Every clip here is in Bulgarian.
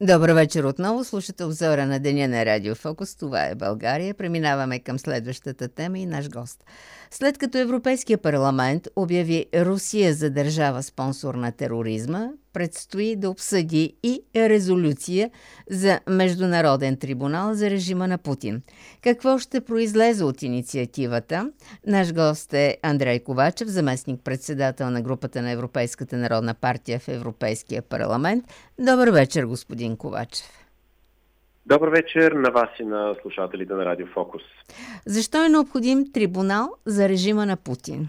Добър вечер отново. Слушате обзора на деня на Радио Фокус. Това е България. Преминаваме към следващата тема и наш гост. След като Европейския парламент обяви Русия за държава спонсор на тероризма, предстои да обсъди и резолюция за Международен трибунал за режима на Путин. Какво ще произлезе от инициативата? Наш гост е Андрей Ковачев, заместник-председател на групата на Европейската народна партия в Европейския парламент. Добър вечер, господин Ковачев. Добър вечер на вас и на слушателите на Радио Фокус. Защо е необходим трибунал за режима на Путин?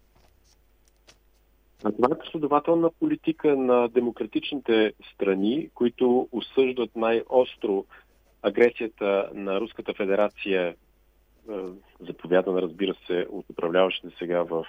Това е последователна политика на демократичните страни, които осъждат най-остро агресията на Руската федерация, заповядана, разбира се, от управляващите сега в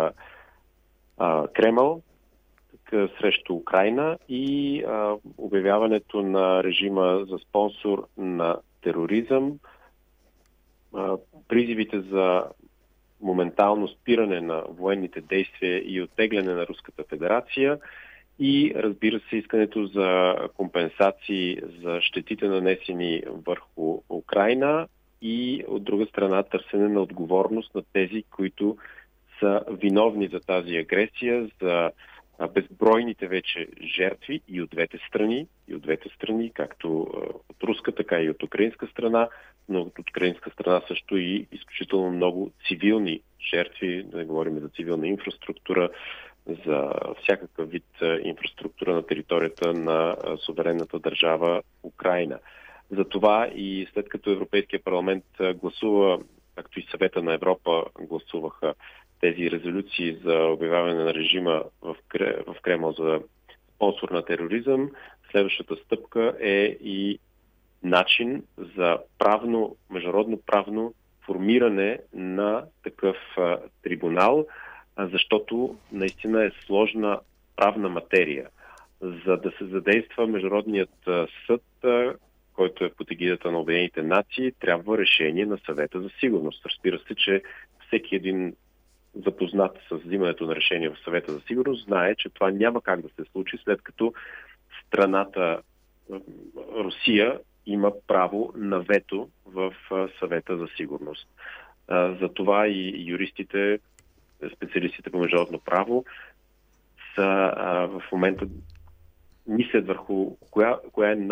Кремъл, срещу Украйна и обявяването на режима за спонсор на тероризъм, призивите за моментално спиране на военните действия и оттегляне на Руската федерация и, разбира се, искането за компенсации за щетите, нанесени върху Украйна и, от друга страна, търсене на отговорност на тези, които са виновни за тази агресия, за безбройните вече жертви и от двете страни, както от руска, така и от украинска страна, но от украинска страна също и изключително много цивилни жертви, да не говорим за цивилна инфраструктура, за всякакъв вид инфраструктура на територията на суверенната държава Украйна. Затова и след като Европейския парламент гласува, както и Съвета на Европа гласуваха тези резолюции за обявяване на режима в Кремъл за спонсор на тероризъм, следващата стъпка е и начин за международно правно формиране на такъв трибунал, защото наистина е сложна правна материя. За да се задейства Международният съд, който е под егидата на Обединените нации, трябва решение на Съвета за сигурност. Разбира се, че всеки един запознат с взимането на решение в Съвета за сигурност знае, че това няма как да се случи, след като страната Русия има право на вето в Съвета за сигурност. Затова и юристите, специалистите по международно право са в момента мислят върху коя е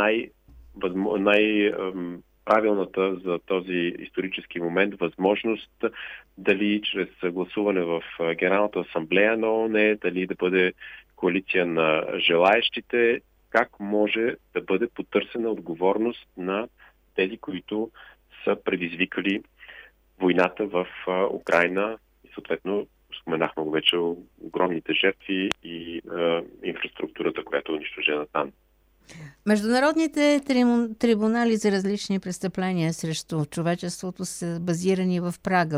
правилната за този исторически момент възможност, дали чрез гласуване в Генералната асамблея на ООН, дали да бъде коалиция на желаещите, как може да бъде потърсена отговорност на тези, които са предизвикали войната в Украйна и съответно споменахме го вече огромните жертви и инфраструктурата, която е унищожена там. Международните трибунали за различни престъпления срещу човечеството са базирани в Прага.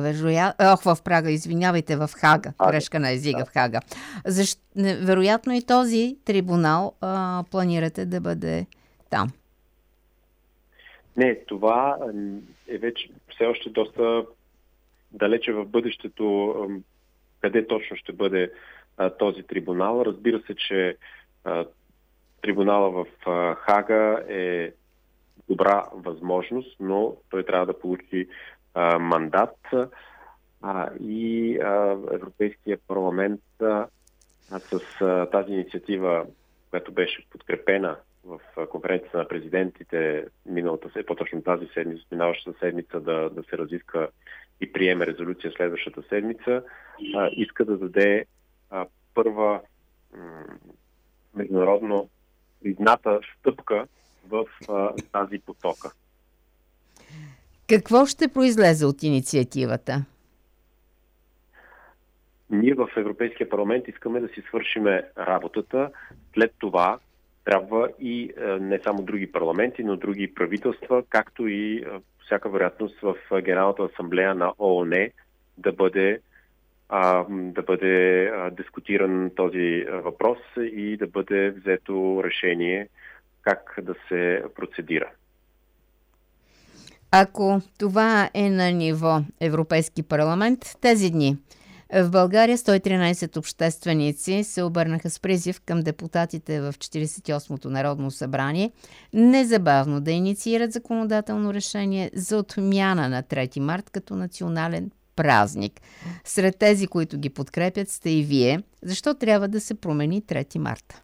В Хага. Грешка на езика в Хага. Вероятно и този трибунал планирате да бъде там. Не, това е вече все още доста далече в бъдещето, къде точно ще бъде този трибунал. Разбира се, че трибунала в Хага е добра възможност, но той трябва да получи мандат и Европейския парламент с тази инициатива, която беше подкрепена в конференцията на президентите по-точно тази седмица, миналащата седмица да се разиска и приеме резолюция следващата седмица, иска да даде първа международно призната стъпка в тази посока. Какво ще произлезе от инициативата? Ние в Европейския парламент искаме да си свършиме работата. След това трябва и не само други парламенти, но други правителства, както и всяка вероятност в Генералната асамблея на ООН да бъде дискутиран този въпрос и да бъде взето решение как да се процедира. Ако това е на ниво Европейски парламент, тези дни В България 113 общественици се обърнаха с призив към депутатите в 48-то Народно събрание незабавно да инициират законодателно решение за отмяна на 3 март като национален празник. Сред тези, които ги подкрепят, сте и вие. Защо трябва да се промени 3 марта?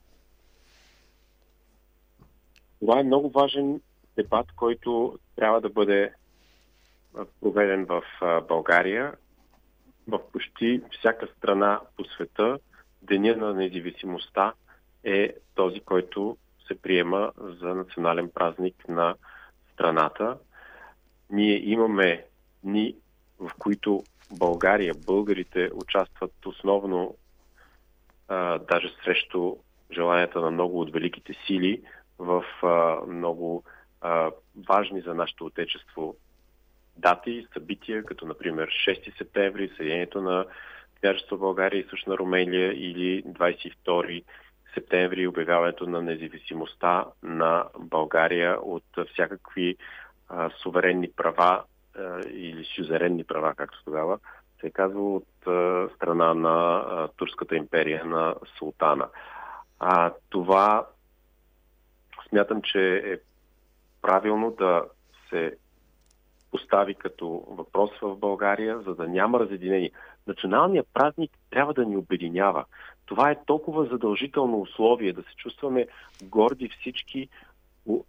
Това е много важен дебат, който трябва да бъде проведен в България. В почти всяка страна по света Деня на независимостта е този, който се приема за национален празник на страната. Ние имаме дни, в които България, българите участват основно даже срещу желанията на много от великите сили в много важни за нашето отечество дати, събития, като например 6 септември, съединението на княжество България и Източна Румелия, или 22 септември, обявяването на независимостта на България от всякакви суверенни права или сюзеренни права, както тогава се казва, от страна на Турската империя на султана. Това смятам, че е правилно да се постави като въпрос в България, за да няма разединение. Националният празник трябва да ни обединява. Това е толкова задължително условие, да се чувстваме горди всички по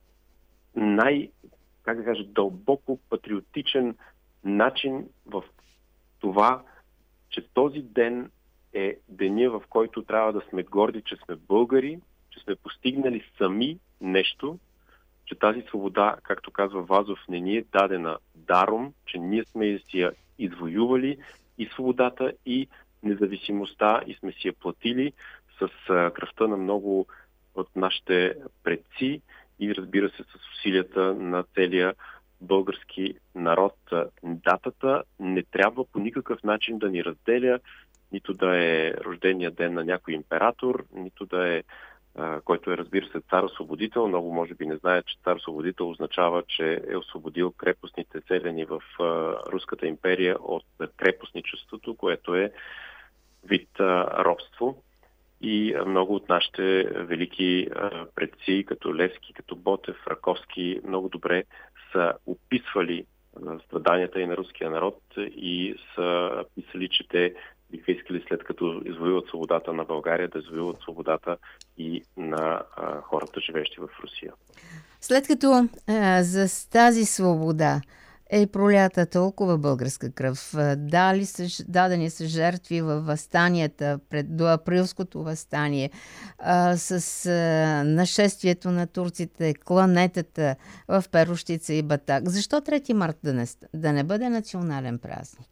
дълбоко патриотичен начин в това, че този ден е деня, в който трябва да сме горди, че сме българи, че сме постигнали сами нещо, че тази свобода, както казва Вазов, не ни е дадена даром, че ние сме си я извоювали и свободата, и независимостта, и сме си я платили с кръвта на много от нашите предци и, разбира се, с усилията на целия български народ. Датата не трябва по никакъв начин да ни разделя, нито да е рождения ден на някой император, нито да е който е, разбира се, цар-освободител. Много може би не знаят, че цар-освободител означава, че е освободил крепостните селяни в Руската империя от крепостничеството, което е вид робство. И много от нашите велики предци, като Левски, като Ботев, Раковски, много добре са описвали страданията и на руския народ и са писали, че те биха искали, след като извоюват свободата на България, да извоюват свободата и на хората, живещи в Русия. След като за тази свобода е пролята толкова българска кръв, дадени са жертви във въстанията, до априлското въстание, с нашествието на турците, кланетата в Перущица и Батак. Защо 3 март да не бъде национален празник?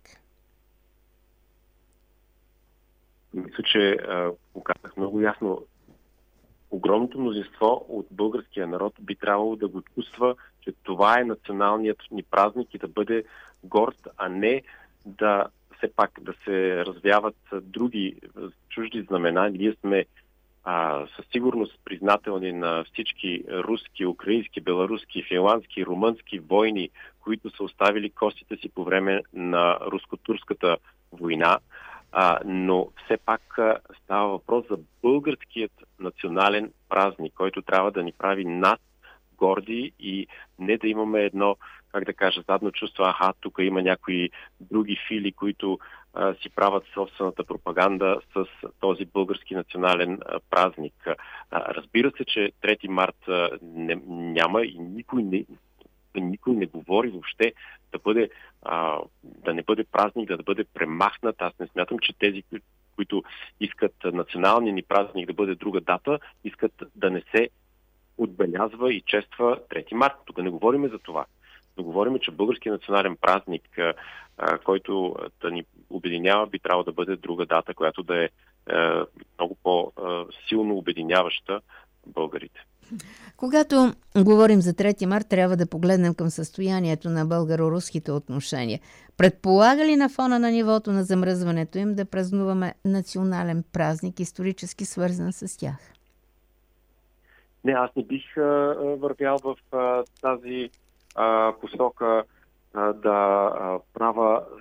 Мисля, че показах много ясно. Огромното мнозинство от българския народ би трябвало да го чувства, че това е националният ни празник и да бъде горд, а не да все пак да се развяват други чужди знамена. Ние сме със сигурност признателни на всички руски, украински, беларуски, финландски, румънски войни, които са оставили костите си по време на руско-турската война. Но все пак става въпрос за българският национален празник, който трябва да ни прави нас горди и не да имаме едно, задно чувство, тук има някои други фили, които си правят собствената пропаганда с този български национален празник. Разбира се, че 3 март няма и никой не говори въобще да не бъде празник, да бъде премахнат. Аз не смятам, че тези, които искат националния ни празник да бъде друга дата, искат да не се отбелязва и чества 3 марта. Тук не говорим за това. Но говорим, че български национален празник, който да ни обединява, би трябвало да бъде друга дата, която да е много по-силно обединяваща българите. Когато говорим за 3 март, трябва да погледнем към състоянието на българо-руските отношения. Предполага ли на фона на нивото на замръзването им да празнуваме национален празник, исторически свързан с тях? Не, аз не бих вървял в тази посока да правя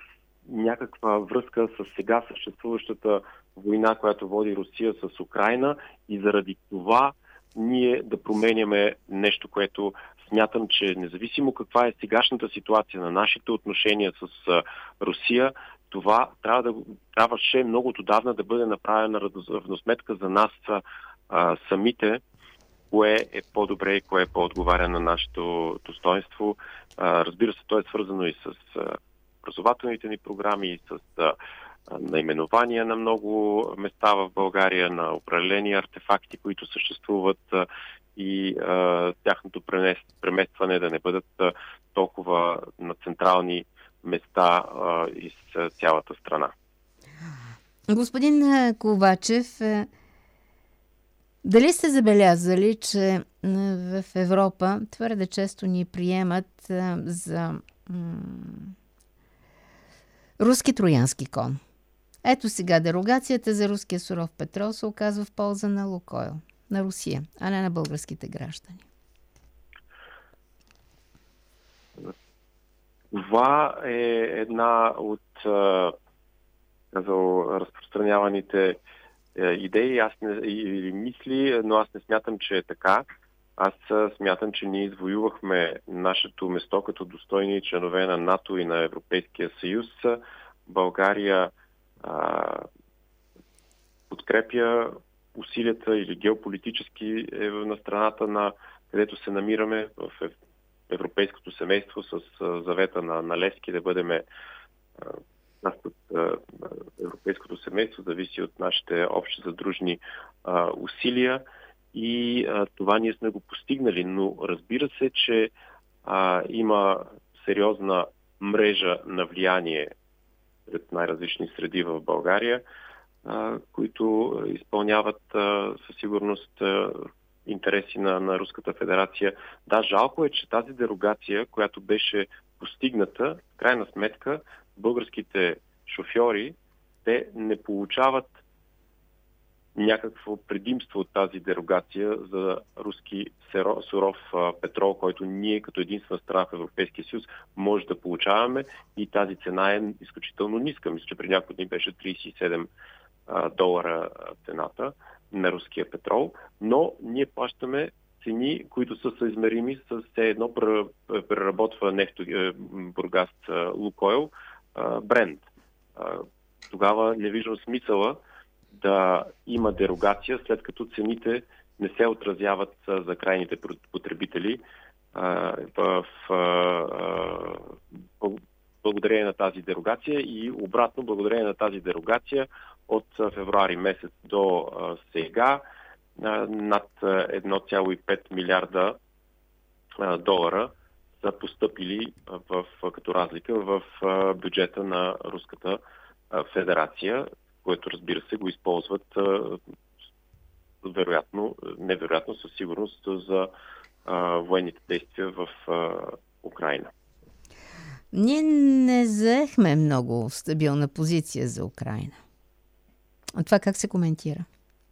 някаква връзка с сега съществуващата война, която води Русия с Украйна, и заради това ние да променяме нещо, което смятам, че независимо каква е сегашната ситуация на нашите отношения с Русия, това трябваше много отдавна да бъде направена равносметка за нас самите, кое е по-добре и кое е по-отговаря на нашето достоинство. Разбира се, то е свързано и с образователните ни програми, и с наименования на много места в България, на определени артефакти, които съществуват, и тяхното преместване да не бъдат толкова на централни места из цялата страна. Господин Ковачев, дали сте забелязали, че в Европа твърде често ни приемат за руски троянски кон? Ето сега дерогацията за руския суров петрол се оказва в полза на Лукойл, на Русия, а не на българските граждани. Това е една от разпространяваните идеи или мисли, но аз не смятам, че е така. Аз смятам, че ние извоювахме нашето место като достойни членове на НАТО и на Европейския съюз. България подкрепя усилията или геополитически на страната, където се намираме в европейското семейство, с завета на Левски да бъдем част от европейското семейство, зависи от нашите общи задружни усилия, и това ние сме го постигнали. Но разбира се, че има сериозна мрежа на влияние сред най-различни среди в България, които изпълняват със сигурност интереси на Руската федерация. Да, жалко е, че тази дерогация, която беше постигната, в крайна сметка българските шофьори, те не получават някакво предимство от тази дерогация за руски суров петрол, който ние като единствена страна в Европейския съюз може да получаваме, и тази цена е изключително ниска. Мисля, че при няколко дни беше $37 цената на руския петрол, но ние плащаме цени, които са съизмерими с едно преработва нефто Бургас Лукойл Брент. Тогава не виждам смисъла да има дерогация, след като цените не се отразяват за крайните потребители благодарение на тази дерогация, и обратно благодарение на тази дерогация от февруари месец до сега над 1,5 милиарда долара са постъпили като разлика в бюджета на Руската федерация, което, разбира се, го използват невероятно със сигурност за военните действия в Украйна. Ние не заехме много стабилна позиция за Украйна. А това как се коментира?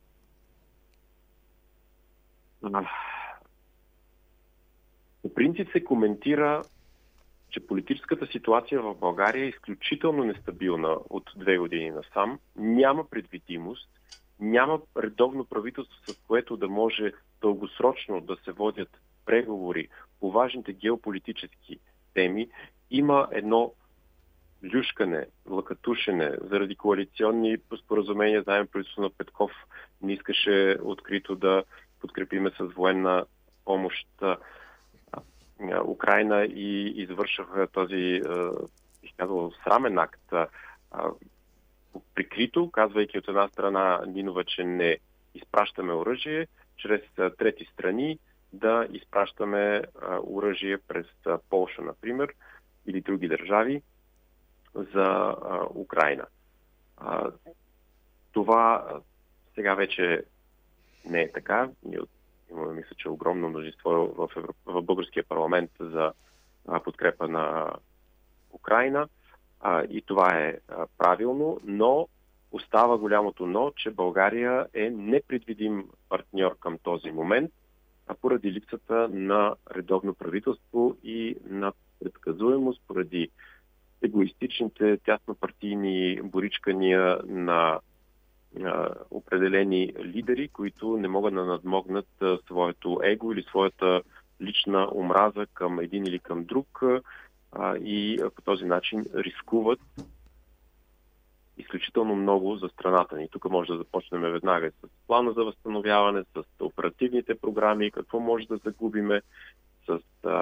По принцип се коментира, че политическата ситуация в България е изключително нестабилна от 2 години насам. Няма предвидимост, няма редовно правителство, с което да може дългосрочно да се водят преговори по важните геополитически теми. Има едно люшкане, лъкатушене заради коалиционни споразумения. Знаем, правителството на Петков не искаше открито да подкрепиме с военна помощ Украйна и извършаха този, бих казал, срамен акт. Прикрито, казвайки от една страна Нинова, че не изпращаме оръжие, чрез трети страни да изпращаме оръжие през Полша, например, или други държави за Украйна. Това сега вече не е така. Имаме, мисля, че огромно множество в българския парламент за подкрепа на Украйна. И това е правилно, но остава голямото но, че България е непредвидим партньор към този момент, поради липсата на редовно правителство и на предсказуемост, поради егоистичните, тяснопартийни боричкания на определени лидери, които не могат да надмогнат своето его или своята лична омраза към един или към друг и по този начин рискуват изключително много за страната ни. Тук може да започнем веднага с плана за възстановяване, с оперативните програми, какво може да загубиме, с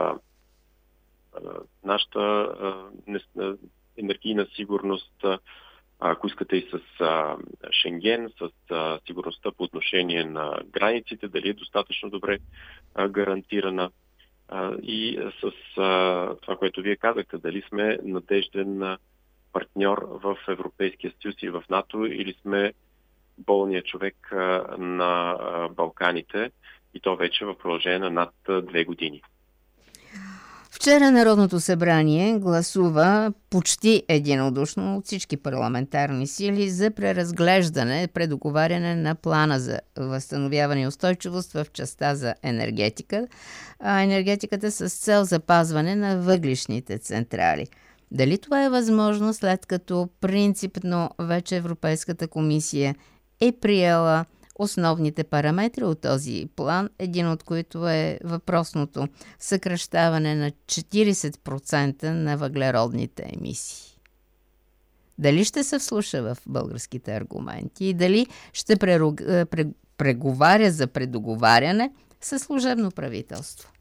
нашата енергийна сигурност, ако искате и с Шенген, с сигурността по отношение на границите, дали е достатъчно добре гарантирана и с това, което вие казахте, дали сме надежден партньор в Европейския съюз и в НАТО или сме болният човек на Балканите и то вече в продължение на над 2 години. Вчера Народното събрание гласува почти единодушно от всички парламентарни сили за преразглеждане, предоговаряне на плана за възстановяване и устойчивост в частта за енергетика, а енергетиката с цел запазване на въглищните централи. Дали това е възможно, след като принципно вече Европейската комисия е приела основните параметри от този план, един от които е въпросното съкращаване на 40% на въглеродните емисии? Дали ще се вслуша в българските аргументи и дали ще преговаря за предоговаряне със служебно правителство?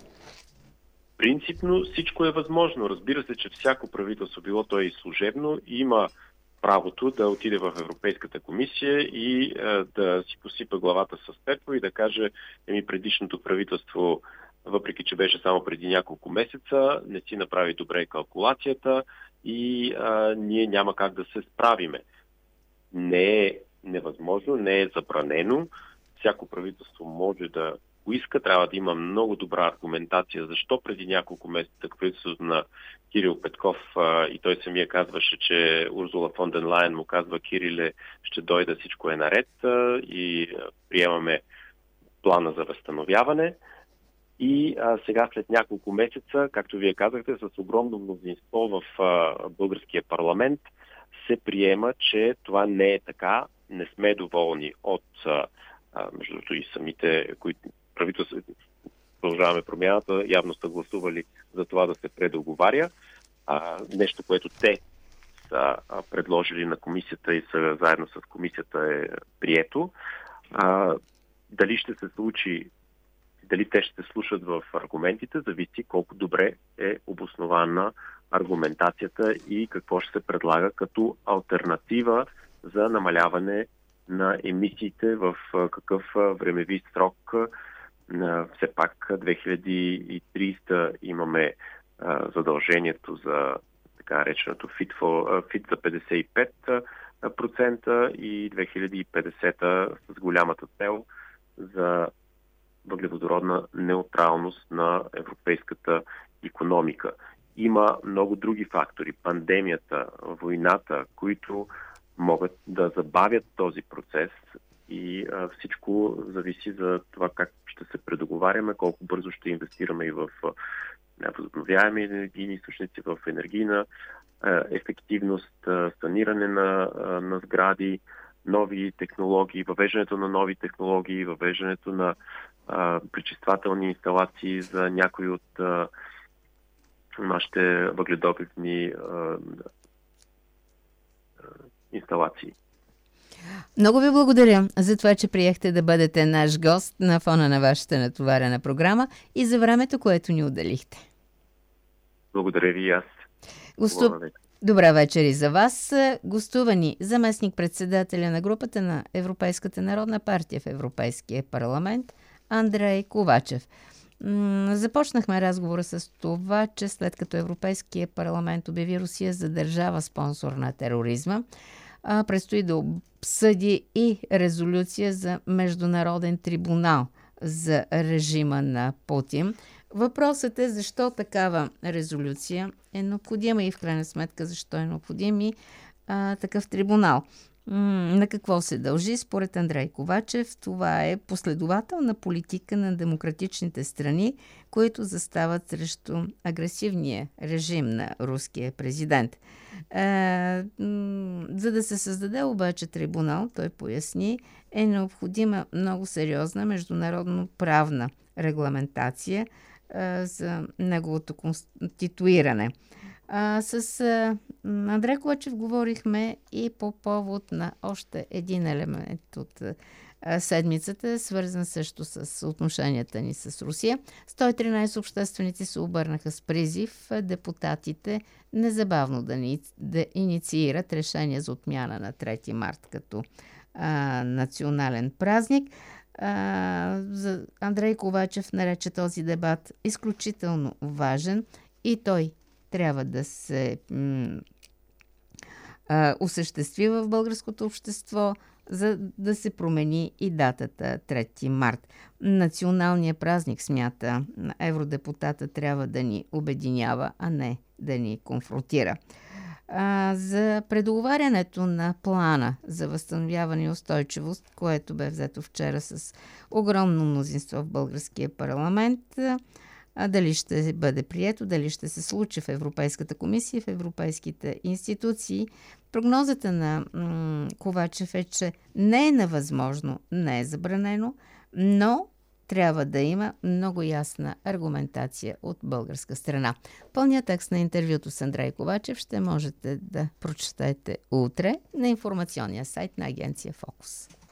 Принципно всичко е възможно. Разбира се, че всяко правителство, било то и служебно, има правото да отиде в Европейската комисия и да си посипа главата с пепел и да каже, предишното правителство, въпреки че беше само преди няколко месеца, не си направи добре калкулацията и ние няма как да се справиме. Не е невъзможно, не е забранено. Всяко правителство може да го иска, трябва да има много добра аргументация защо преди няколко месеца правителството на Кирил Петков и той самия казваше, че Урсула фон дер Лайен му казва: Кириле, ще дойде, всичко е наред и приемаме плана за възстановяване. И сега след няколко месеца, както вие казахте, с огромно мнозинство в българския парламент се приема, че това не е така. Не сме доволни от между другото и самите, които правителството, продължаваме промяната, явно са гласували за това да се предоговаря. Нещо, което те са предложили на комисията и са заедно с комисията е прието. Дали ще се случи, дали те ще се слушат в аргументите, зависи колко добре е обоснована аргументацията и какво ще се предлага като алтернатива за намаляване на емисиите, в какъв времеви срок. Все пак 2030 имаме задължението за така нареченото fit за 55% и 2050 с голямата цел за въглеводородна неутралност на европейската икономика. Има много други фактори. Пандемията, войната, които могат да забавят този процес и всичко зависи за това как ще се предоговаряме, колко бързо ще инвестираме и в възобновяеми енергийни източници, в енергийна ефективност, саниране на сгради, нови технологии, въвеждането на нови технологии, въвеждането на пречиствателни инсталации за някои от нашите въгледобивни инсталации. Много ви благодаря за това, че приехте да бъдете наш гост на фона на вашата натоварена програма и за времето, което ни отделихте. Благодаря ви и аз. Добра вечер и за вас. Гостува ни заместник-председателя на групата на Европейската народна партия в Европейския парламент Андрей Ковачев. Започнахме разговора с това, че след като Европейския парламент обяви Русия за държава спонсор на тероризма, предстои да обсъди и резолюция за международен трибунал за режима на Путин. Въпросът е защо такава резолюция е необходима и в крайна сметка защо е необходим и такъв трибунал. На какво се дължи? Според Андрей Ковачев, това е последователна политика на демократичните страни, които застават срещу агресивния режим на руския президент. За да се създаде обаче трибунал, той поясни, е необходима много сериозна международно-правна регламентация за неговото конституиране. С Андрей Ковачев говорихме и по повод на още един елемент от седмицата, свързан също с отношенията ни с Русия. 113 общественици се обърнаха с призив депутатите незабавно да инициират решение за отмяна на 3 март като национален празник. Андрей Ковачев нарече този дебат изключително важен и той трябва да се осъществи в българското общество, за да се промени и датата 3 март. Националният празник, смята евродепутата, трябва да ни обединява, а не да ни конфронтира. За предоговарянето на плана за възстановяване и устойчивост, което бе взето вчера с огромно мнозинство в българския парламент, дали ще бъде прието, дали ще се случи в Европейската комисия, в европейските институции. Прогнозата на Ковачев е, че не е невъзможно, не е забранено, но трябва да има много ясна аргументация от българска страна. Пълният текст на интервюто с Андрей Ковачев ще можете да прочетете утре на информационния сайт на агенция Фокус.